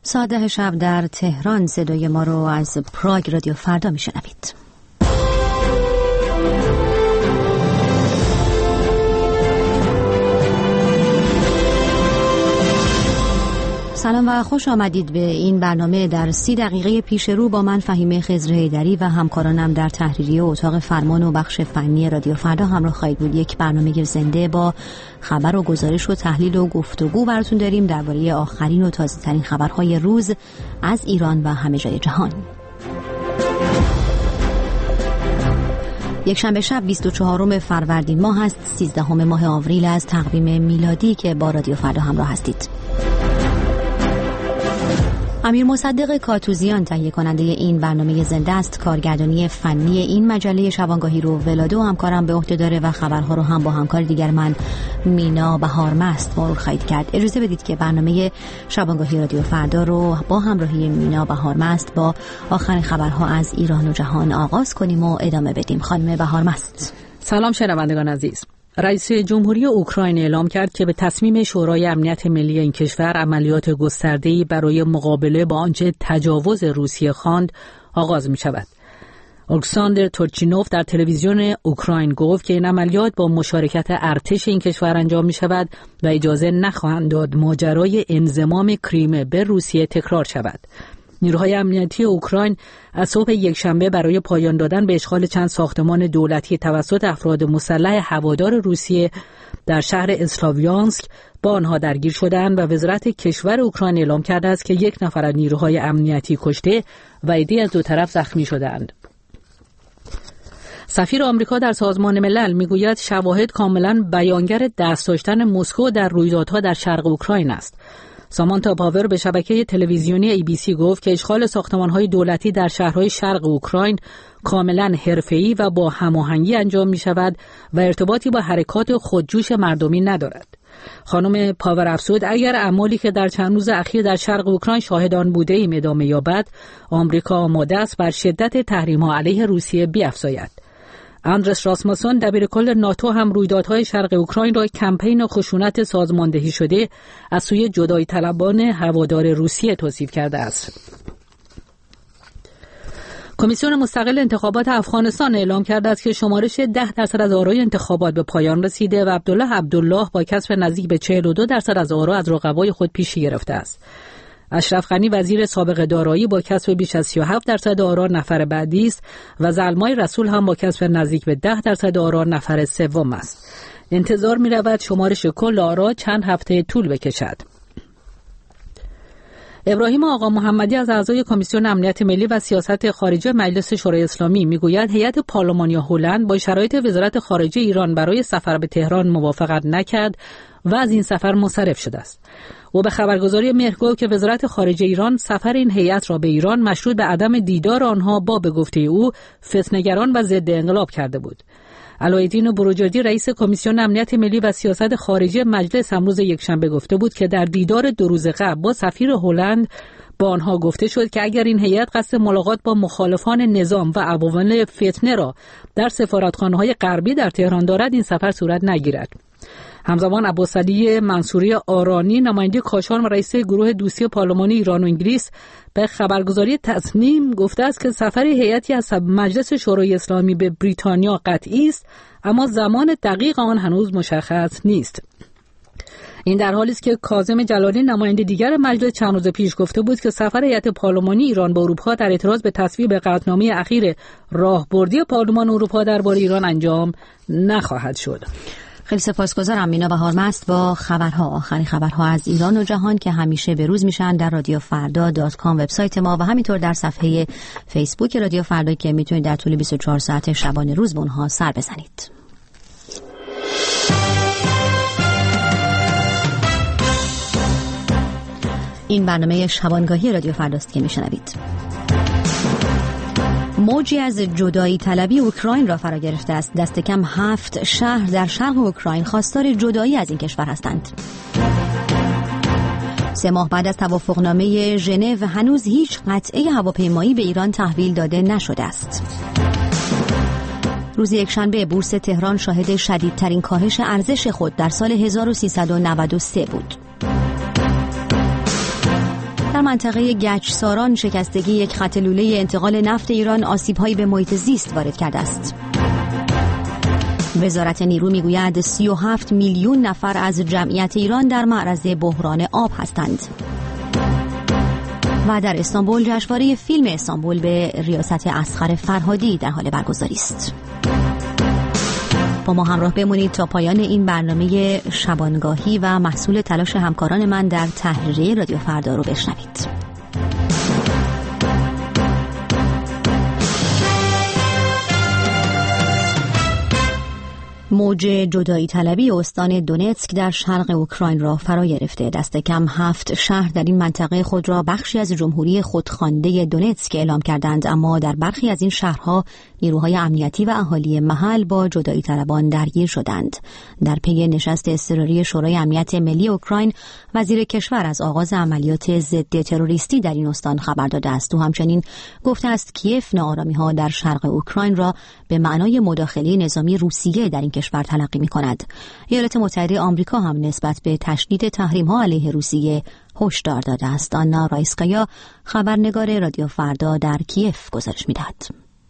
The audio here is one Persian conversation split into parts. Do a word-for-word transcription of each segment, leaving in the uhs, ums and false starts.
ساعت ده شب در تهران صدای ما رو از پراگ رادیو فردا میشنوید. سلام و خوش آمدید به این برنامه. در سی دقیقه پیش رو با من فهیمه خضر حیدری و همکارانم در تحریریه و اتاق فرمان و بخش فنی رادیو فردا همراه خواهید بود. یک برنامه زنده با خبر و گزارش و تحلیل و گفتگو براتون داریم درباره آخرین و تازه‌ترین خبرهای روز از ایران و همه جای جهان. یک شنبه شب بیست و چهارم فروردین ماه است، سیزدهم ماه آوریل از تقویم میلادی که با رادیو فردا همراه هستید. امیر مصدق کاتوزیان تهیه کننده این برنامه زنده است. کارگردانی فنی این مجله شبانگاهی رو ولادو همکارم به عهده داره و خبرها رو هم با همکار دیگر من مینا بهارمست مرور خواهید کرد. اجازه بدید که برنامه شبانگاهی رادیو فردا رو با همراهی مینا بهارمست با آخرین خبرها از ایران و جهان آغاز کنیم و ادامه بدیم. خانم بهارمست. سلام شنوندگان عزیز. رئیس جمهوری اوکراین اعلام کرد که به تصمیم شورای امنیت ملی این کشور عملیات گسترده‌ای برای مقابله با آنچه تجاوز روسیه خواند آغاز می شود. الکساندر تورچینوف در تلویزیون اوکراین گفت که این عملیات با مشارکت ارتش این کشور انجام می شود و اجازه نخواهند داد ماجرای انضمام کریمه به روسیه تکرار شود. نیروهای امنیتی اوکراین از صبح یکشنبه برای پایان دادن به اشغال چند ساختمان دولتی توسط افراد مسلح هوادار روسیه در شهر اسلاویانسک با آنها درگیر شدند و وزارت کشور اوکراین اعلام کرده است که یک نفر از نیروهای امنیتی کشته و عده‌ای از دو طرف زخمی شدند. سفیر آمریکا در سازمان ملل میگوید شواهد کاملا بیانگر دست داشتن مسکو در رویدادها در شرق اوکراین است. سامانتا پاور به شبکه تلویزیونی ای بی سی گفت که اشغال ساختمان‌های دولتی در شهرهای شرق اوکراین کاملا حرفه‌ای و با هماهنگی انجام می‌شود و ارتباطی با حرکات خودجوش مردمی ندارد. خانم پاور افزود اگر اعمالی که در چند روز اخیر در شرق اوکراین شاهد آن بوده‌ایم ادامه یابد، آمریکا آماده است بر شدت تحریم‌ها علیه روسیه بیفزاید. اندرس راسموسون دبیرکل ناتو هم رویدادهای شرق اوکراین را کمپین خشونت سازماندهی شده از سوی جدایی طلبان هوادار روسیه توصیف کرده است. کمیسیون مستقل انتخابات افغانستان اعلام کرده است که شمارش ده درصد از آرای انتخابات به پایان رسیده و عبدالله عبدالله با کسب نزدیک به چهل و دو درصد از آرا از رقبای خود پیشی گرفته است. اشرف غنی وزیر سابق دارایی با کسب بیش از سی و هفت درصد آرا نفر بعدی است و زلمای رسول هم با کسب نزدیک به ده درصد آرا نفر سوم است. انتظار می رود شمارش کل آرا چند هفته طول بکشد. ابراهیم آقا محمدی از اعضای کمیسیون امنیت ملی و سیاست خارجه مجلس شورای اسلامی میگوید هیئت پارلمانی هلند با شرایط وزارت خارجه ایران برای سفر به تهران موافقت نکرد و از این سفر منصرف شده است. و به خبرگزاری مهر گفت که وزارت خارجه ایران سفر این هیئت را به ایران مشروط به عدم دیدار آنها با به گفته او فتنه‌گران و ضد انقلاب کرده بود. علایالدین بروجردی رئیس کمیسیون امنیت ملی و سیاست خارجه مجلس امروز یکشنبه گفته بود که در دیدار دو روز قبل با سفیر هلند با آنها گفته شد که اگر این هیئت قصد ملاقات با مخالفان نظام و عوامل فتنه را در سفارتخانه‌های غربی در تهران دارد این سفر صورت نگیرد. همزمان عباسعلی منصوری آرانی نماینده کاشان و رئیس گروه دوستی پارلمانی ایران و انگلیس به خبرگزاری تصنیم گفته است که سفر هیئتی از مجلس شورای اسلامی به بریتانیا قطعی است اما زمان دقیق آن هنوز مشخص نیست. این در حالی است که کاظم جلالی نماینده دیگر مجلس چند روز پیش گفته بود که سفر هیئت پارلمانی ایران به اروپا در اعتراض به تصویب قطعنامه اخیر راهبردی پارلمان اروپا درباره ایران انجام نخواهد شد. خیلی سپاسگزارم مینا بهارمست با خبرها، آخرین خبرها از ایران و جهان که همیشه به روز میشن در رادیو فردا دات کام وبسایت ما و همینطور در صفحه فیسبوک رادیو فردا که میتونید در طول بیست و چهار ساعت شبانه روز به اونها سر بزنید. این برنامه شبانگاهی رادیو فرداست که میشنوید. موجی از جدایی طلبی اوکراین را فرا گرفته است. دست کم هفت شهر در شرق اوکراین خواستار جدایی از این کشور هستند. سه ماه بعد از توافقنامه ژنو هنوز هیچ قطعه هواپیمایی به ایران تحویل داده نشده است. روز یکشنبه بورس تهران شاهد شدیدترین کاهش ارزش خود در سال هزار و سیصد و نود و سه بود. در منطقه گچساران شکستگی یک خط لوله انتقال نفت ایران آسیب‌هایی به محیط زیست وارد کرده است. وزارت نیرو میگوید سی و هفت میلیون نفر از جمعیت ایران در معرض بحران آب هستند. و در استانبول جشنواره فیلم استانبول به ریاست اصغر فرهادی در حال برگزاری است. با ما همراه بمونید تا پایان این برنامه شبانگاهی و محصول تلاش همکاران من در تحریریه رادیو فردا رو بشنوید. موج جدایی طلبی استان دونتسک در شرق اوکراین را فرا گرفته. دست کم هفت شهر در این منطقه خود را بخشی از جمهوری خودخوانده دونتسک اعلام کردند، اما در برخی از این شهرها نیروهای امنیتی و اهالی محل با جدایی طلبان درگیر شدند. در پی نشست اضطراری شورای امنیت ملی اوکراین، وزیر کشور از آغاز عملیات ضد تروریستی در این استان خبر داده است و همچنین گفته است کیف ناآرامی‌ها در شرق اوکراین را به معنای مداخله نظامی روسیه در این کشور تلقی می‌کند. ایالات متحده آمریکا هم نسبت به تشدید تحریم‌ها علیه روسیه هشدار داده است. آنا رایسکایا، خبرنگار رادیو فردا در کیف، گزارش می‌دهد.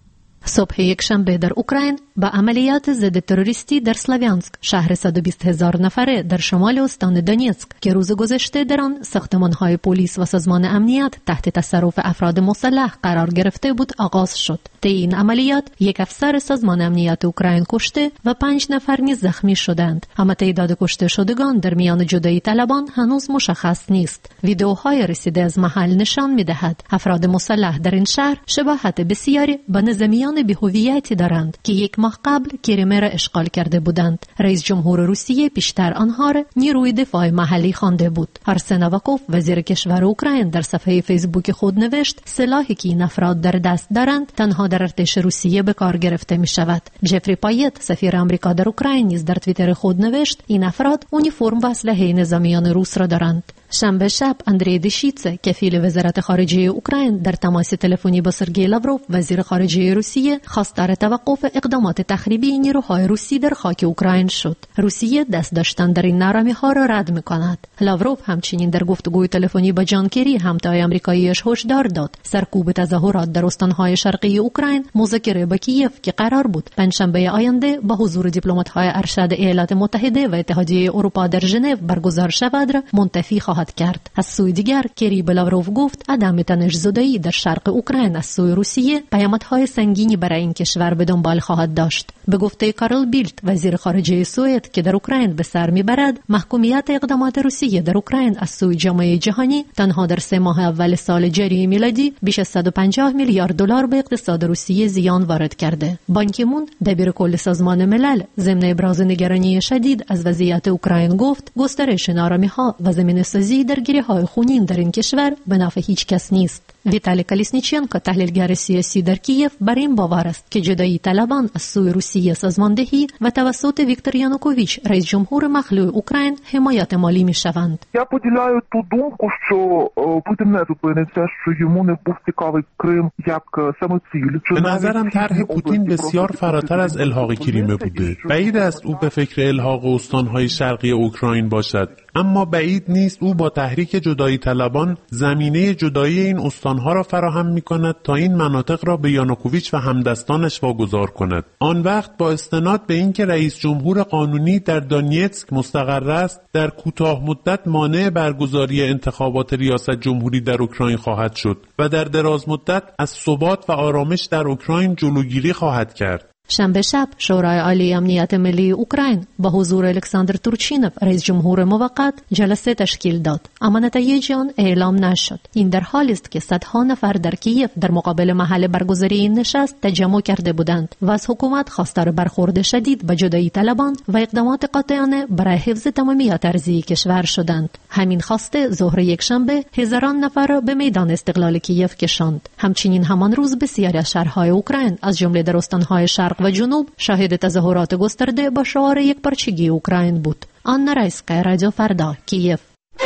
صبح یکشنبه در اوکراین با عملیات ضد تروریستی در سلاویانسک، شهر صد و بیست هزار نفره در شمال استان دونیتسک که روز گذشته در آن ساختمان‌های پلیس و سازمان امنیت تحت تصرف افراد مسلح قرار گرفته بود آغاز شد. طی این عملیات یک افسر سازمان امنیت اوکراین کشته و پنج نفر نیز زخمی شدند، اما تعداد کشته شدگان در میان جدایی طلبان هنوز مشخص نیست. ویدئوهای رسیده از محل نشان می‌دهد افراد مسلح در این شهر شباهت بسیاری به نظامیان بی‌هویتی دارند که یک ماه قبل کریمه را اشغال کرده بودند. رئیس جمهور روسیه پیشتر آنها را نیروی دفاع محلی خوانده بود. آرسن آواکوف، وزیر کشور اوکراین، در صفحه فیسبوک خود نوشت سلاحی که این افراد در دست دارند تنها در ارتش روسیه به کار گرفته می شود. جفری پایت، سفیر آمریکا در اوکراین، نیز در توییتر خود نوشت این افراد اونیفرم و اسلحه نظامیان روس را دارند. شنبه شب اندری دشیتسه، کفیل وزارت خارجه اوکراین، در تماس تلفنی با سرگئی لاوروف، وزیر خارجه روسیه، خواستار توقف اقدامات تخریبی نیروهای روسی در خاک اوکراین شد. روسیه دست داشتن در این نارامی‌ها را رد می‌کند. لاوروف همچنین در گفتگوی تلفنی با جان کری، همتای آمریکاییش، هشدار داد سرکوب تظاهرات در استان‌های شرقی اوکراین مذاکره با کیف که قرار بود پنجشنبه آینده با حضور دیپلمات‌های ارشد ایالات متحده و اتحادیه اروپا در ژنو برگزار شود را منتفی خواهد کرد. از سوی دیگر کری به لاوروف گفت عدم تنش‌زدایی در شرق اوکراین از سوی روسیه پیامدهای سنگینی برای این کشور به دنبال خواهد داشت. به گفته کارل بیلت، وزیر خارجه سوئد که در اوکراین به سر میبرد، محکومیت اقدامات روسیه در اوکراین از سوی جامعه جهانی تنها در سه ماه اول سال جاری میلادی بیش از صد و پنجاه میلیارد دلار به اقتصاد روسیه زیان وارد کرده. بان کی مون، دبیر کل سازمان ملل، ضمن ابراز نگرانی شدید از وضعیت اوکراین گفت گسترش نارامی‌ها و زمینه‌سازی درگیری‌های خونین در این کشور به نفع هیچ کس نیست. ویتالی کالیسنیچنکو، تحلیلگر سیاسی در کیف، بر این باور است که جدایی طلبان از سوی روسیه سازماندهی و توسط ویکتور یانوکوویچ، رئیس جمهور مخلوع اوکراین، حمایت مالی می‌شوند. Я поділяю ту думку, що Путін не зупиниться, що йому не був цікавий Крим як самоціль. به نظرم طرح پوتین بسیار فراتر از الحاق کریمه بوده. بعید است او به فکر الحاق استان‌های شرقی اوکراین باشد، اما بعید نیست او با تحریک جدایی طلبان زمینه جدایی این استانها را فراهم می کند تا این مناطق را به یانوکوویچ و همدستانش واگذار کند. آن وقت با استناد به اینکه رئیس جمهور قانونی در دونیتسک مستقر است، در کوتاه مدت مانع برگزاری انتخابات ریاست جمهوری در اوکراین خواهد شد و در دراز مدت از ثبات و آرامش در اوکراین جلوگیری خواهد کرد. شنبه شب شورای عالی امنیت ملی اوکراین با حضور الکساندر تورچینوف، رئیس جمهور موقت، جلسه تشکیل داد، اما نتایج آن اعلام نشد. این در حالی است که صدها نفر در کیف در مقابل محل برگزاری این نشست تجمع کرده بودند و از حکومت خواستار برخورد شدید به جدایی طلبان و اقدامات قاطعانه برای حفظ تمامیت ارضی کشور شدند. همین خواسته ظهر یکشنبه هزاران نفر را به میدان استقلال کیف کشاند. همچنین همان روز بسیاری از شهرهای اوکراین از جمله در استانهای شرق و جنوب شاهد تظاهرات گسترده با شعار یک پارچگی اوکراین بود. آنا رایسکایا، رادیو فردا، کیف.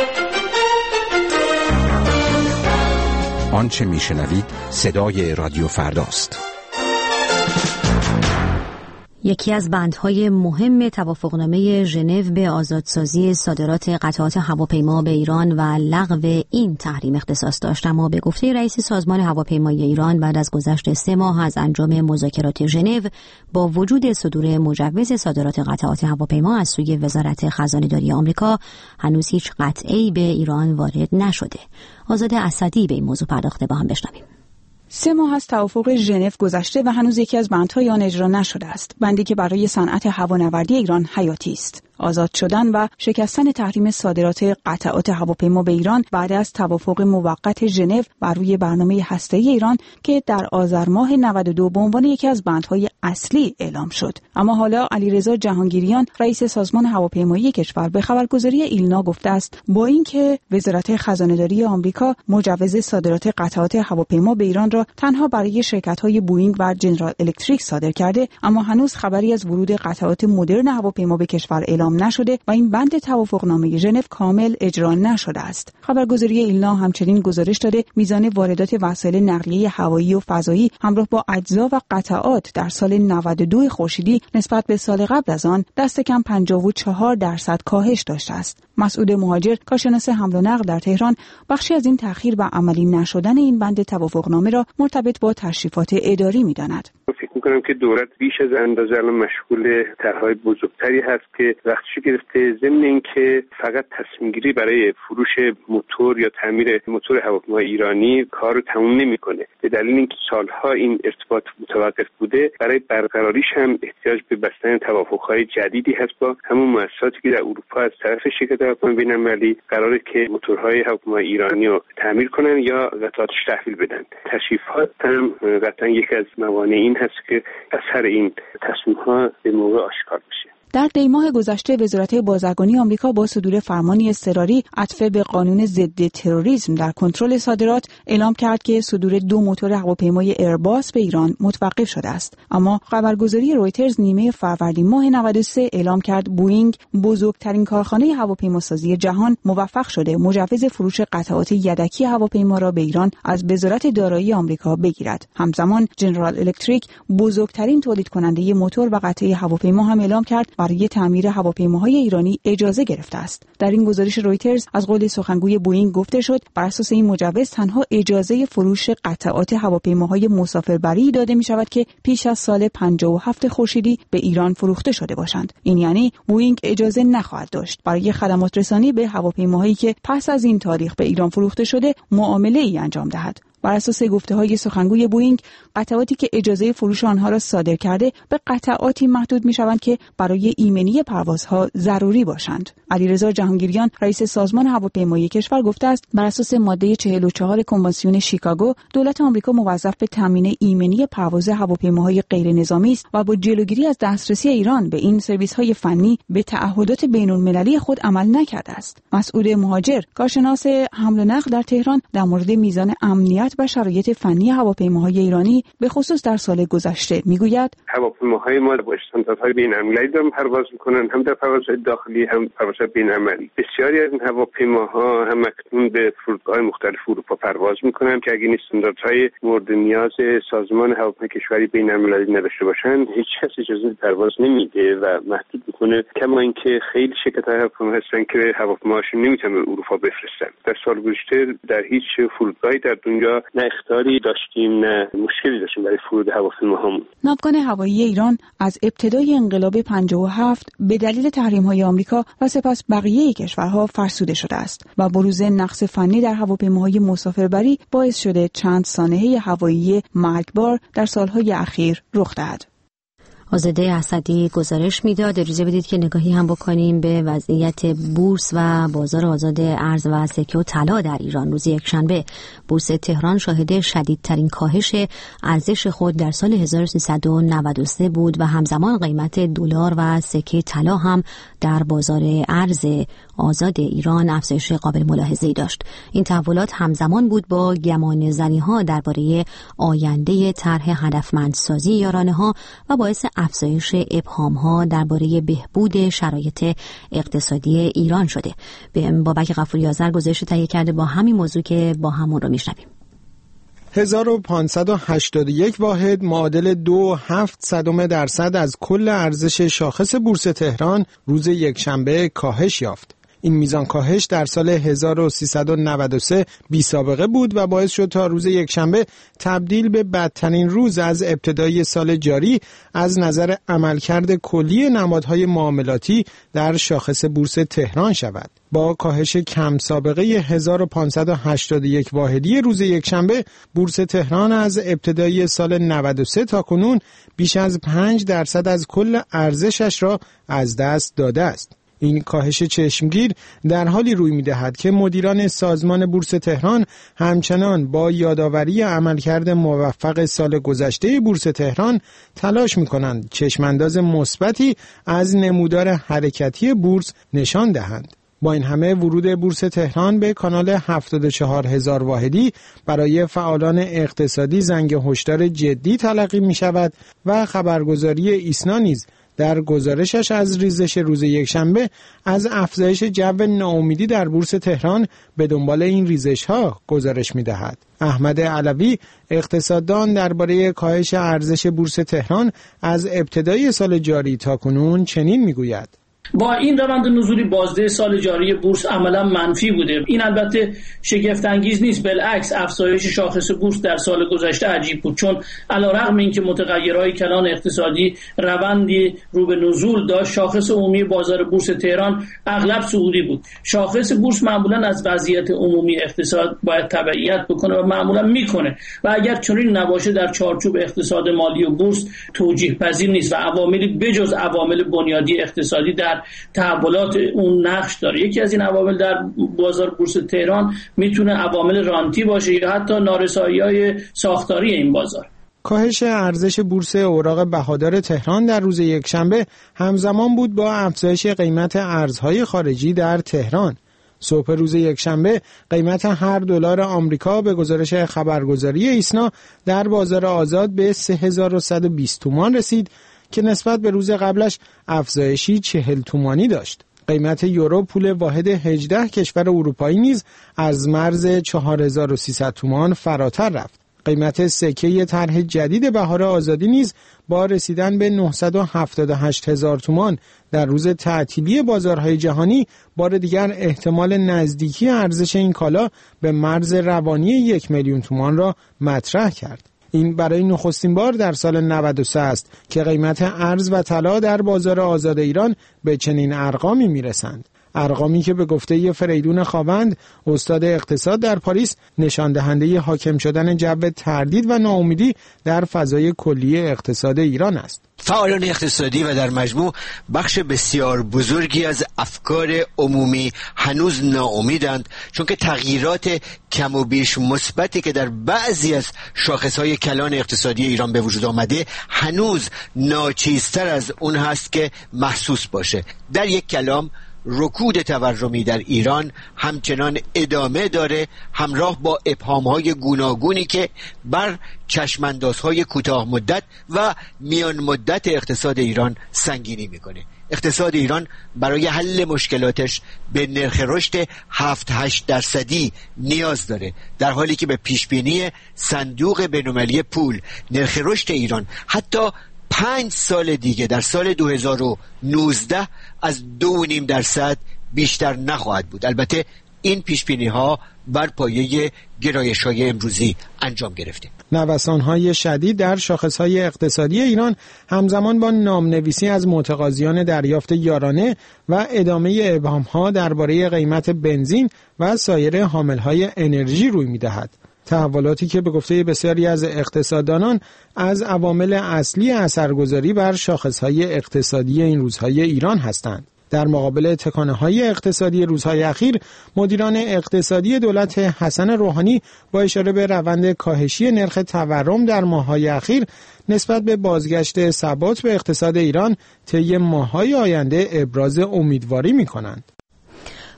آنچه میشنوید صدای رادیو فرداست. یکی از بندهای مهم توافقنامه ژنو به آزادسازی صادرات قطعات هواپیما به ایران و لغو این تحریم اختصاص داشت، اما به گفته رئیس سازمان هواپیمایی ایران بعد از گذشت سه ماه از انجام مذاکرات ژنو با وجود صدور مجوز صادرات قطعات هواپیما از سوی وزارت خزانه‌داری آمریکا هنوز هیچ قطعه‌ای به ایران وارد نشده. آزاده اسدی به این موضوع پرداخته، با هم بشنویم. سه ماه از توافق ژنو گذشته و هنوز یکی از بندهای آن اجرا نشده است، بندی که برای صنعت هوانوردی ایران حیاتی است. آزاد شدن و شکستن تحریم صادرات قطعات هواپیما به ایران بعد از توافق موقت ژنو بر روی برنامه هسته‌ای ایران که در آذر ماه نود و دو به عنوان یکی از بندهای اصلی اعلام شد. اما حالا علیرضا جهانگیریان رئیس سازمان هواپیمایی کشور به خبرگزاری ایلنا گفته است با اینکه وزارت خزانه‌داری آمریکا مجوز صادرات قطعات هواپیما به ایران را تنها برای شرکت‌های بوئینگ و جنرال الکتریک صادر کرده، اما هنوز خبری از ورود قطعات مدرن هواپیما به کشور اعلام نشده و این بند توافقنامه ژنو کامل اجرا نشده است. خبرگزاری ایلنا همچنین گزارش داده میزان واردات وسایل نقلیه هوایی و فضایی همراه با اجزا و قطعات در سال نود و دو خورشیدی نسبت به سال قبل از آن دست کم پنجاه و چهار درصد کاهش داشته است. مسعود مهاجر، کارشناس حمل و نقل در تهران، بخشی از این تأخیر و عملی نشدن این بند توافقنامه را مرتبط با تشریفات اداری می‌داند. فکر می‌کنم که دولت بیش از اندازه الان مشغول طرح‌های بزرگتری هست که وقتش گرفته، ضمن اینکه فقط تصمیم‌گیری برای فروش موتور یا تعمیر موتور هواپیمای ایرانی کار رو تموم نمی‌کنه. به دلیل اینکه سالها این ارتباط متوقف بوده، برای برقراریش هم احتیاج به بستن توافق‌های جدیدی هست با همون مؤسساتی که در اروپا از طرف شرکت هواپیمای بین‌المللی قراره که موتورهای هواپیمای ایرانی رو تعمیر کنن یا قطعاتش تحویل بدن. تشریفات هم قطعاً یکی از موانع این هست که اثر این تصمیم‌ها به موقع آشکار بشه. در دی ماه گذشته وزارت بازرگانی آمریکا با صدور فرمانی اضطراری عطفه به قانون ضد تروریسم در کنترل صادرات اعلام کرد که صدور دو موتور هواپیمای ایرباس به ایران متوقف شده است. اما خبرگزاری رویترز نیمه فروردین ماه نود و سه اعلام کرد بوئینگ، بزرگترین کارخانه هواپیماسازی جهان، موفق شده مجوز فروش قطعات یدکی هواپیما را به ایران از وزارت دارایی آمریکا بگیرد. همزمان جنرال الکتریک، بزرگترین تولید کننده موتور و قطعه هواپیما هم اعلام کرد برای تعمیر هواپیماهای ایرانی اجازه گرفته است. در این گزارش رویترز از قول سخنگوی بوئینگ گفته شد بر اساس این مجوز تنها اجازه فروش قطعات هواپیماهای مسافربری داده می شود که پیش از سال پنجاه و هفت خورشیدی به ایران فروخته شده باشند. این یعنی بوئینگ اجازه نخواهد داشت برای خدمات رسانی به هواپیماهایی که پس از این تاریخ به ایران فروخته شده معامله ای انجام دهد. بر اساس گفته‌های سخنگوی بوئینگ، قطعاتی که اجازه فروش آنها را صادر کرده به قطعاتی محدود می‌شوند که برای ایمنی پروازها ضروری باشند. علیرضا جهانگیریان، رئیس سازمان هواپیمایی کشور، گفته است بر اساس ماده چهل و چهار کنوانسیون شیکاگو، دولت آمریکا موظف به تامین ایمنی پرواز هواپیماهای غیر نظامی است و با جلوگیری از دسترسی ایران به این سرویس‌های فنی به تعهدات بین‌المللی خود عمل نکرده است. مسعود مهاجر، کارشناس حمل و نقل در تهران، در مورد میزان امنیت و شرایط فنی هواپیماهای ایرانی به خصوص در سال گذشته میگوید هواپیماهای ما با استانداردهای بین‌المللی دارن پرواز میکنن، هم در پروازهای داخلی هم پروازهای بین‌المللی. بسیاری از این هواپیماها هم اکنون به فرودگاه‌های مختلف اروپا پرواز میکنن که اگه این استانداردهای مورد نیاز سازمان هواپیمای کشوری بین‌المللی نداشته باشن، هیچ کس اجازه پرواز نمیده و محدود میکنه. کما اینکه خیلی شرکت‌های هواپیما هستن که هواپیماهاشون نمیتونن به اروپا بفرستن. در سال گذشته در هیچ فرودگاهی در دنیا نه اخطاری داشتیم نه مشکلی داشتیم برای فرود هواپیماهامون. ناوگان هوایی ایران از ابتدای انقلاب پنجاه و هفت به دلیل تحریم‌های آمریکا و سپس بقیه کشورها فرسوده شده است و بروز نقص فنی در هواپیماهای مسافربری باعث شده چند سانحه هوایی مرگبار در سالهای اخیر رخ دهد. آزاده اسدی گزارش میداد. اجازه بدید که نگاهی هم بکنیم به وضعیت بورس و بازار آزاد ارز و سکه و طلا در ایران. روز یکشنبه بورس تهران شاهد شدیدترین کاهش ارزش خود در سال هزار و سیصد و نود و سه بود و همزمان قیمت دلار و سکه طلا هم در بازار ارز آزاد ایران افزایش قابل ملاحظه‌ای داشت. این تحولات همزمان بود با گمان زنی‌ها درباره آینده طرح هدفمندسازی یارانه‌ها و باعث افزایش ابهام‌ها درباره بهبود شرایط اقتصادی ایران شده. به بابک غفوری آذر گزارش تهیه کرده با همین موضوع که با همون رو میشنویم. هزار و پانصد و هشتاد و یک واحد معادل دو و هفت صدم درصد از کل ارزش شاخص بورس تهران روز یکشنبه کاهش یافت. این میزان کاهش در سال هزار و سیصد و نود و سه بی سابقه بود و باعث شد تا روز یکشنبه تبدیل به بدترین روز از ابتدای سال جاری از نظر عملکرد کلی نمادهای معاملاتی در شاخص بورس تهران شود. با کاهش کم سابقه هزار و پانصد و هشتاد و یک واحدی روز یکشنبه، بورس تهران از ابتدای سال نود و سه تا کنون بیش از پنج درصد از کل ارزشش را از دست داده است. این کاهش چشمگیر در حالی روی می‌دهد که مدیران سازمان بورس تهران همچنان با یادآوری عملکرد موفق سال گذشته بورس تهران تلاش می‌کنند چشمانداز مثبتی از نمودار حرکتی بورس نشان دهند. با این همه ورود بورس تهران به کانال هفتاد و چهار هزار واحدی برای فعالان اقتصادی زنگ هشدار جدی تلقی می‌شود و خبرگزاری ایسنا نیز در گزارشش از ریزش روز یکشنبه از افزایش جو ناامیدی در بورس تهران به دنبال این ریزش‌ها گزارش می‌دهد. احمد علوی اقتصاددان درباره کاهش ارزش بورس تهران از ابتدای سال جاری تا کنون چنین می‌گوید: با این روند نزولی بازده سال جاری بورس عملا منفی بوده. این البته شگفت انگیز نیست، بالعکس افزایش شاخص بورس در سال گذشته عجیب بود، چون علیرغم اینکه متغیرهای کلان اقتصادی روندی رو به نزول داشت، شاخص عمومی بازار بورس تهران اغلب صعودی بود. شاخص بورس معمولا از وضعیت عمومی اقتصاد باید تبعیت بکنه و معمولا میکنه و اگر چنین نباشه در چارچوب اقتصاد مالی و بورس توجیه پذیر نیست و عواملی بجز عوامل بنیادی اقتصادی در تحولات اون نقش داره. یکی از این عوامل در بازار بورس تهران میتونه عوامل رانتی باشه یا حتی نارسایی‌های ساختاری این بازار. کاهش ارزش بورس اوراق بهادار تهران در روز یکشنبه همزمان بود با افزایش قیمت ارزهای خارجی در تهران. صبح روز یکشنبه قیمت هر دلار آمریکا به گزارش خبرگزاری ایسنا در بازار آزاد به سه هزار و صد و بیست تومان رسید که نسبت به روز قبلش افزایشی چهل تومانی داشت. قیمت یورو پول واحد هجده کشور اروپایی نیز از مرز چهار هزار و سیصد تومان فراتر رفت. قیمت سکه طرح جدید بهار آزادی نیز با رسیدن به نهصد و هفتاد و هشت هزار تومان در روز تعطیلی بازارهای جهانی بار دیگر احتمال نزدیکی ارزش این کالا به مرز روانی یک میلیون تومان را مطرح کرد. این برای نخستین بار در سال نود و سه است که قیمت ارز و طلا در بازار آزاد ایران به چنین ارقامی میرسند. ارقامی که به گفته فریدون خاوند، استاد اقتصاد در پاریس، نشان دهنده حاکم شدن جو تردید و ناامیدی در فضای کلی اقتصاد ایران است. فعالان اقتصادی و در مجموع بخش بسیار بزرگی از افکار عمومی هنوز ناامیدند، چون که تغییرات کم و بیش مثبتی که در بعضی از شاخصهای کلان اقتصادی ایران به وجود آمده هنوز ناچیزتر از اون هست که محسوس باشه. در یک کلام، رکود تورمی در ایران همچنان ادامه داره، همراه با ابهام‌های گوناگونی که بر چشماندازهای کوتاه مدت و میان مدت اقتصاد ایران سنگینی میکنه. اقتصاد ایران برای حل مشکلاتش به نرخ رشد هفت هشت درصدی نیاز داره، در حالی که به پیشبینی صندوق بین‌المللی پول نرخ رشد ایران حتی پنج سال دیگه در سال دو هزار و نوزده از دو و نیم درصد بیشتر نخواهد بود. البته این پیشبینی ها بر پایه گرایش های امروزی انجام گرفته. نوسان‌های شدید در شاخص‌های اقتصادی ایران همزمان با نامنویسی از متقاضیان دریافت یارانه و ادامه ابهام‌ها درباره قیمت بنزین و سایر حامل‌های انرژی روی می‌دهد. تحولاتی که به گفته بسیاری از اقتصاددانان از عوامل اصلی اثرگذاری بر شاخص‌های اقتصادی این روزهای ایران هستند. در مقابل تکانه‌های اقتصادی روزهای اخیر، مدیران اقتصادی دولت حسن روحانی با اشاره به روند کاهشی نرخ تورم در ماه‌های اخیر نسبت به بازگشت ثبات به اقتصاد ایران طی ماه‌های آینده ابراز امیدواری می‌کنند.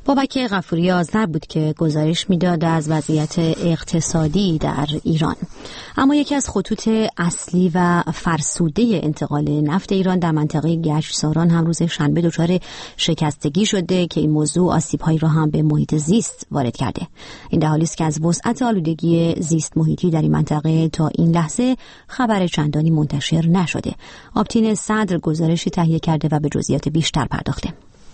بابک غفوری آذر بود که گزارش میداد از وضعیت اقتصادی در ایران. اما یکی از خطوط اصلی و فرسوده انتقال نفت ایران در منطقه گچساران هم روز شنبه دچار شکستگی شده که این موضوع آسیب‌هایی را هم به محیط زیست وارد کرده. این در حالی است که از وسعت آلودگی زیست محیطی در این منطقه تا این لحظه خبر چندانی منتشر نشده. آبتین صدر گزارشی تهیه کرده و به جزئیات بیشتر پرداخته.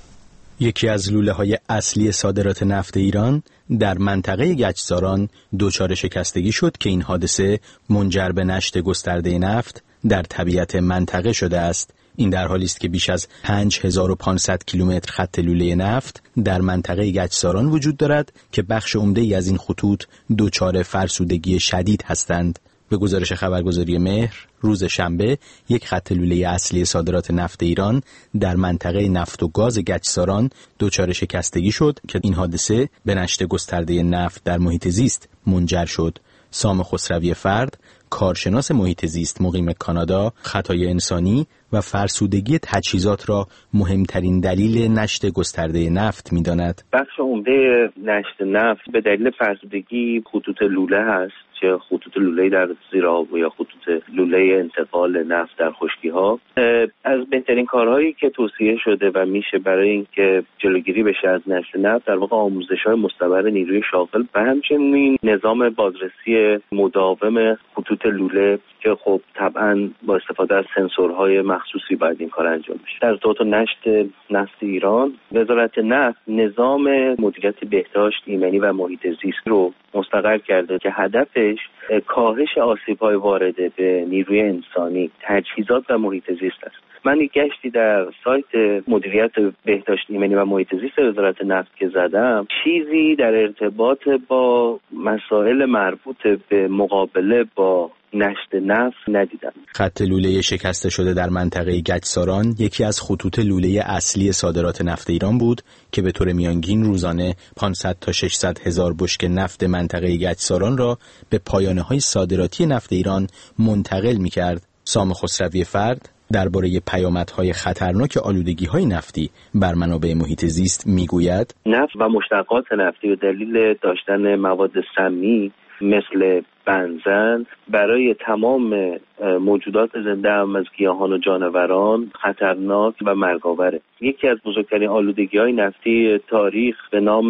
یکی از لوله‌های اصلی صادرات نفت ایران در منطقه گچساران دچار شکستگی شد که این حادثه منجر به نشت گسترده نفت در طبیعت منطقه شده است. این در حالی است که بیش از پنج هزار و پانصد کیلومتر خط لوله نفت در منطقه گچساران وجود دارد که بخش عمده‌ای از این خطوط دچار فرسودگی شدید هستند. به گزارش خبرگزاری مهر، روز شنبه یک خط لوله اصلی صادرات نفت ایران در منطقه نفت و گاز گچساران دچار شکستگی شد که این حادثه به نشت گسترده نفت در محیط زیست منجر شد. سام خسروی فرد، کارشناس محیط زیست مقیم کانادا، خطای انسانی و فرسودگی تجهیزات را مهمترین دلیل نشت گسترده نفت می‌داند. بخش عمده نشت نفت به دلیل فرسودگی خطوط لوله هست، چه خطوط لوله در زیرآب یا خطوط لوله انتقال نفت در خشکی‌ها. از بهترین کارهایی که توصیه شده و میشه برای اینکه جلوگیری بشه از نشت نفت در واقع آموزش‌های مستمر نیروی شاغل و همچنین نظام بازرسی مداوم خطوط لوله که خب طبعاً با استفاده از سنسورهای مخصوصی باید این کار انجام بشه. در توت نشت نفت ایران وزارت نفت نظام مدیریت بهداشت ایمنی و محیط زیست رو مستقر کرده که هدفش کاهش آسیب‌های وارد به نیروی انسانی، تجهیزات و محیط زیست است. من یک گشتی در سایت مدیریت بهداشت ایمنی و محیط زیست وزارت نفت که زدم، چیزی در ارتباط با مسائل مربوط به مقابله با نشت نفت ندیدم. خط لوله شکسته شده در منطقه گچساران یکی از خطوط لوله اصلی صادرات نفت ایران بود که به طور میانگین روزانه پانصد تا ششصد هزار بشکه نفت منطقه گچساران را به پایانه‌های صادراتی نفت ایران منتقل می‌کرد. سام خسروی فرد درباره پیامدهای خطرناک آلودگی‌های نفتی بر منابع محیط زیست میگوید: نفت و مشتقات نفتی به دلیل داشتن مواد سمی مثل بنزن برای تمام موجودات زنده هم از گیاهان و جانوران خطرناک و مرگاوره. یکی از بزرگترین آلودگی‌های نفتی تاریخ به نام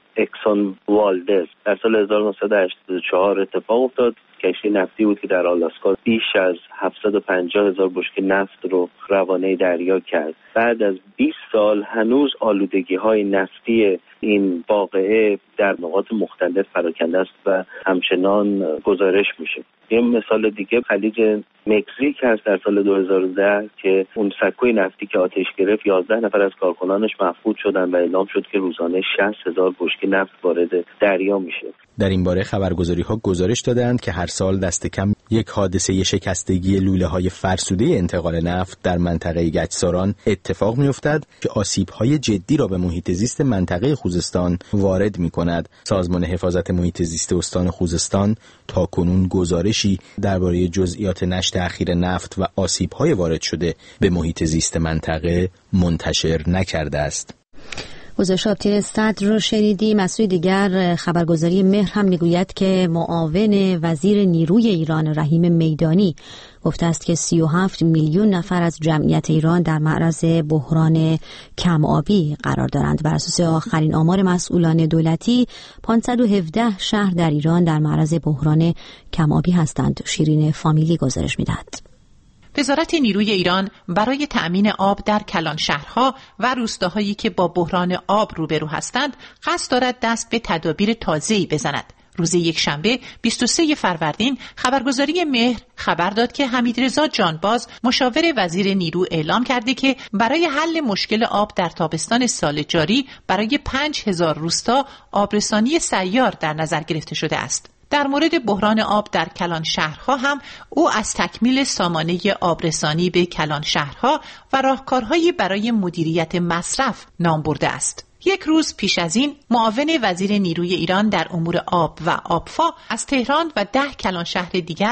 اکسون والدز در سال هزار و نهصد و هشتاد و چهار اتفاق افتاد. کشتی نفتی بود که در آلاسکا بیش از هفتصد و پنجاه هزار بشکه نفت رو روانه دریا کرد. بعد از بیست سال هنوز آلودگی‌های نفتی این واقعه در نقاط مختلف پراکنده است و همچنان گزارش میشه. یه مثال دیگه خلیج مکزیک هست در سال دو هزار و ده که اون سکوی نفتی که آتش گرفت یازده نفر از کارکنانش مفقود شدن و اعلام شد که روزانه شصت هزار بشکه نفت وارد دریا میشه. در این باره خبرگزاری‌ها گزارش دادند که هر سال دست کم یک حادثه شکستگی لوله‌های فرسوده انتقال نفت در منطقه گچساران اتفاق می‌افتد که آسیب‌های جدی را به محیط زیست منطقه خوزستان وارد می‌کند. سازمان حفاظت محیط زیست استان خوزستان تاکنون گزارشی درباره جزئیات نشت اخیر نفت و آسیب‌های وارد شده به محیط زیست منطقه منتشر نکرده است. گزارش آبتین صدر رو شنیدیم. از سوی دیگر خبرگزاری مهر هم میگوید که معاون وزیر نیروی ایران رحیم میدانی گفته است که سی و هفت میلیون نفر از جمعیت ایران در معرض بحران کم آبی قرار دارند. بر اساس آخرین آمار مسئولان دولتی پانصد و هفده شهر در ایران در معرض بحران کم آبی هستند. شیرین فامیلی گزارش میدهد. وزارت نیروی ایران برای تأمین آب در کلان شهرها و روستاهایی که با بحران آب روبرو هستند قصد دارد دست به تدابیر تازه‌ای بزند. روز یکشنبه بیست و سوم فروردین خبرگزاری مهر خبر داد که حمیدرضا جانباز مشاور وزیر نیرو اعلام کرده که برای حل مشکل آب در تابستان سال جاری برای پنج هزار روستا آبرسانی سیار در نظر گرفته شده است. در مورد بحران آب در کلان شهرها هم او از تکمیل سامانه آبرسانی به کلان شهرها و راهکارهایی برای مدیریت مصرف نام برده است. یک روز پیش از این معاون وزیر نیروی ایران در امور آب و آبفا از تهران و ده کلان شهر دیگر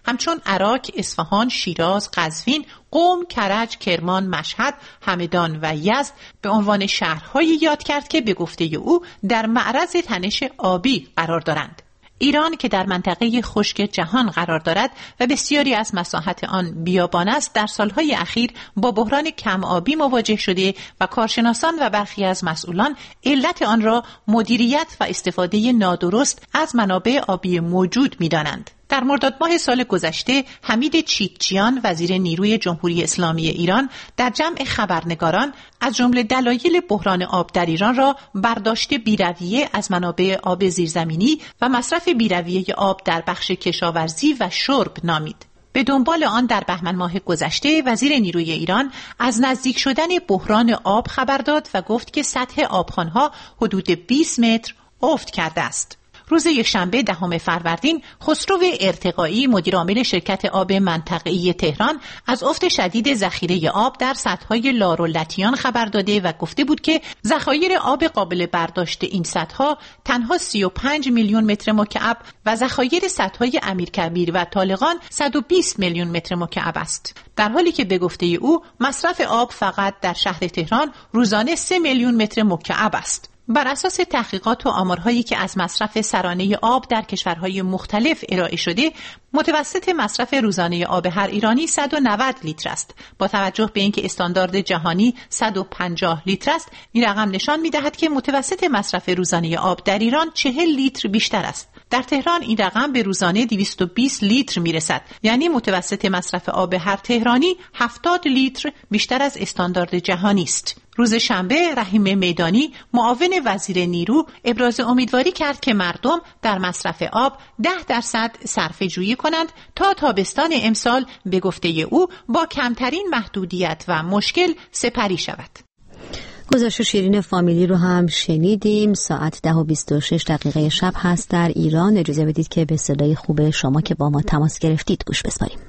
همچون عراق، اصفهان، شیراز، قزوین، قم، کرج، کرمان، مشهد، همدان و یزد به عنوان شهرهایی یاد کرد که به گفته او در معرض تنش آبی قرار دارند. ایران که در منطقه خشک جهان قرار دارد و بسیاری از مساحت آن بیابان است، در سالهای اخیر با بحران کم آبی مواجه شده و کارشناسان و برخی از مسئولان علت آن را مدیریت و استفاده نادرست از منابع آبی موجود می‌دانند. در مرداد ماه سال گذشته حمید چیتچیان وزیر نیروی جمهوری اسلامی ایران در جمع خبرنگاران از جمله دلایل بحران آب در ایران را برداشت بی‌رویه از منابع آب زیرزمینی و مصرف بی‌رویه آب در بخش کشاورزی و شرب نامید. به دنبال آن در بهمن ماه گذشته وزیر نیروی ایران از نزدیک شدن بحران آب خبر داد و گفت که سطح آبخوان‌ها حدود بیست متر افت کرده است. روز یکشنبه دهم فروردین خسرو ارتقایی مدیرعامل شرکت آب منطقه‌ای تهران از افت شدید ذخیره آب در سدهای لار و لطیان خبر داده و گفته بود که ذخایر آب قابل برداشت این سدها تنها سی و پنج میلیون متر مکعب و ذخایر سدهای امیرکبیر و طالقان صد و بیست میلیون متر مکعب است، در حالی که به گفته او مصرف آب فقط در شهر تهران روزانه سه میلیون متر مکعب است. بر اساس تحقیقات و آمارهایی که از مصرف سرانه آب در کشورهای مختلف ارائه شده، متوسط مصرف روزانه آب هر ایرانی صد و نود لیتر است. با توجه به اینکه استاندارد جهانی صد و پنجاه لیتر است، این رقم نشان می‌دهد که متوسط مصرف روزانه آب در ایران چهل لیتر بیشتر است. در تهران این رقم به روزانه دویست و بیست لیتر میرسد، یعنی متوسط مصرف آب هر تهرانی هفتاد لیتر بیشتر از استاندارد جهانی است. روز شنبه رحیم میدانی معاون وزیر نیرو ابراز امیدواری کرد که مردم در مصرف آب ده درصد صرفه جویی کنند تا تابستان امسال به گفته او با کمترین محدودیت و مشکل سپری شود. گزارش شیرین فامیلی رو هم شنیدیم. ساعت ده و بیست و شش دقیقه شب هست در ایران. اجازه بدید که به صدای خوب شما که با ما تماس گرفتید گوش بسپاریم.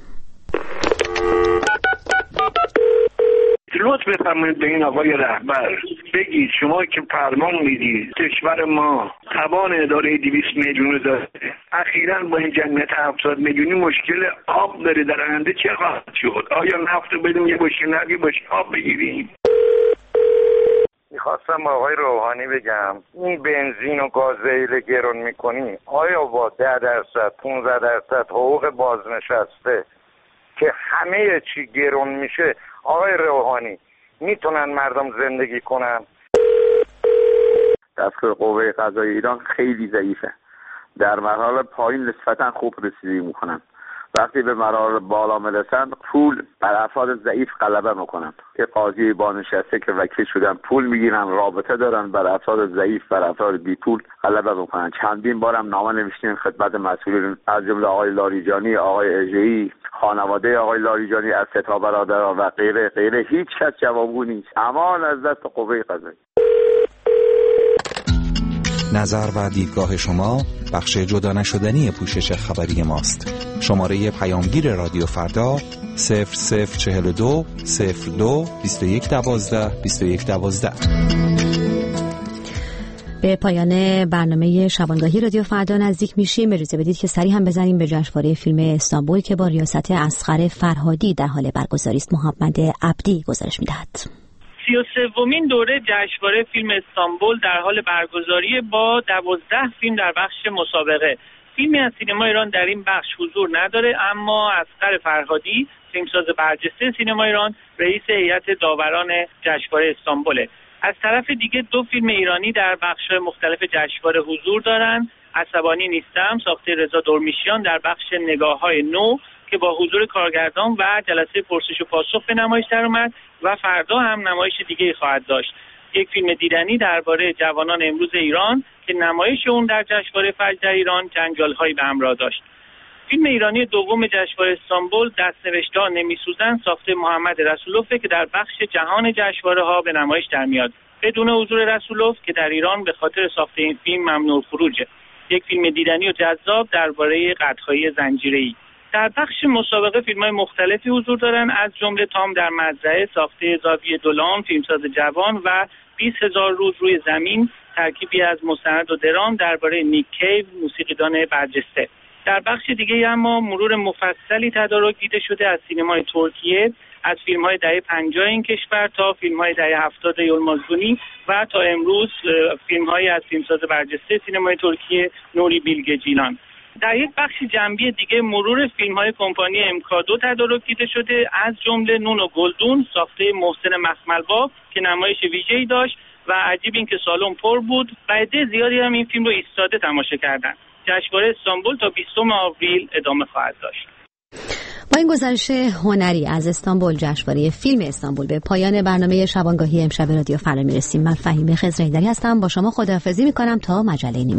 لطف بفرمایید به این آقای رهبر بگید شما که فرمان میدید کشور ما توان اداره دویست میلیون داره، اخیراً با این جمعیت هفتاد میلیونی مشکل آب داره، در آینده چه خواهد شد؟ آیا نفت رو بدیم یه بشکه نفت یه بشکه آب بگیریم؟ میخواستم با آقای روحانی بگم این بنزین و گازوئیل گرون میکنی، آیا با ده درصد پانزده درصد حقوق بازنشسته که همه چی گرون میشه آقای روحانی میتونن مردم زندگی کنن؟ دستگاه قوه قضاییه ایران خیلی ضعیفه، در مراحل پایین نسبتا خوب رسیدگی میکنن، وقتی به مراحل بالا میرسن پول بر افراد ضعیف غلبه میکنن که قاضی بازنشسته که وکیل شدن پول میگیرن، رابطه دارن، بر افراد ضعیف بر افراد بی پول غلبه میکنن. چندین بارم نامه نوشتیم خدمت مسئولین از جمله آقای لاریجانی، آقای اژه‌ای، خانواده آقای لاریجانی از سه تا برادران و غیره غیره، هیچ کس جوابگو نیست. امان از دست قوه قضاییه. نظر و دیدگاه شما بخش جدا نشدنی پوشش خبری ماست. شماره پیامگیر رادیو فردا صفر صفر چهل و دو صفر دو بیست و یک دوازده بیست و یک دوازده. به پایان برنامه شبانگاهی رادیو فردا نزدیک میشیم. اجازه بدید که سریع هم بزنیم به جشنواره فیلم استانبول که با ریاست اصغر فرهادی در حال برگزاری است. محمد عبدی گزارش میدهد. سی و سومین دوره جشنواره فیلم استانبول در حال برگزاری با دوازده فیلم در بخش مسابقه. فیلمی از سینما ایران در این بخش حضور نداره، اما اصغر فرهادی فیلمساز برجسته سینما ایران رئیس هیئت داوران جشنواره استانبوله. از طرف دیگه دو فیلم ایرانی در بخش مختلف جشنواره حضور دارن. عصبانی نیستم ساخته رضا درمیشیان در بخش نگاه‌های نو که با حضور کارگردان و جلسه پرسش و پاسخ به نمایش در اومد و فردا هم نمایش دیگه خواهد داشت. یک فیلم دیدنی درباره جوانان امروز ایران که نمایش اون در جشنواره فجر در ایران جنجال‌هایی به همراه داشت. فیلم ایرانی دوم جشنواره استانبول دست‌نوشته‌ها نمی‌سوزند ساخته محمد رسولوفه که در بخش جهان جشنواره‌ها به نمایش در میاد. بدون حضور رسولوف که در ایران به خاطر ساخت این فیلم ممنوع خروجه. یک فیلم دیدنی و جذاب درباره قطعه‌های زنجیره‌ای. در بخش مسابقه فیلم‌های مختلفی حضور دارن، از جمله تام در مزرعه ساخته زاویه دولان فیلمساز جوان و بیست هزار روز روی زمین ترکیبی از مستند و درام درباره نیک کیو موسیقیدان برجسته. در بخش دیگه اما مرور مفصلی تدارک دیده شده از سینمای ترکیه، از فیلم‌های دهه پنجاه این کشور تا فیلم‌های دهه هفتاد یلمازگونی و تا امروز فیلم‌های از فیلمساز برجسته سینمای ترکیه نوری بیلگه جیلان. در یک بخش جنبی دیگه مرور فیلم‌های کمپانی امکادو تدارک دیده شده، از جمله نون و گلدون ساخته محسن مخملباف که نمایش ویژه‌ای داشت و عجیب این که سالن پر بود و عده زیادی هم این فیلم رو ایستاده تماشا کردند. جشنواره استانبول تا بیستم آوریل ادامه خواهد داشت. با این گزارش هنری از استانبول، جشنواره فیلم استانبول، به پایان برنامه شبانگاهی امشب رادیو فردا میرسیم. من فهیمه خضرایی‌دری هستم، با شما خداحافظی میکنم تا مجله نیمه.